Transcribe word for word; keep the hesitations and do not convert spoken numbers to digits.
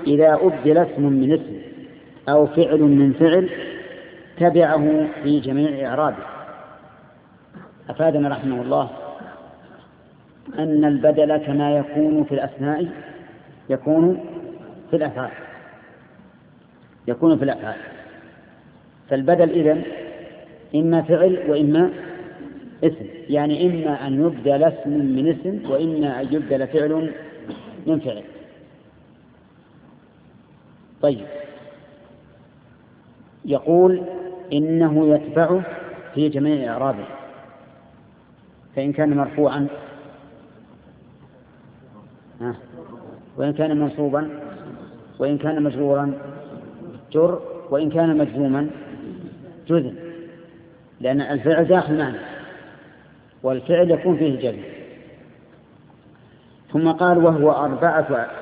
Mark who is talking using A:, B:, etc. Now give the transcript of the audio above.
A: إذا أبدل اسم من اسم أو فعل من فعل تبعه في جميع إعرابه. أفادنا رحمه الله أن البدل كما يكون في الأسماء يكون في الأفعال يكون في الأفعال فالبدل إذن إما فعل وإما اسم، يعني إما أن يبدل اسم من اسم وإما أن يبدل فعل من فعل. طيب، يقول إنه يتبعه في جميع إعرابه، فإن كان مرفوعا وإن كان منصوبا وإن كان مجرورا جر وإن كان مجزوما جزم، لأن الفعل داخل معنى والفعل يكون فيه جزم. ثم قال وهو أربعة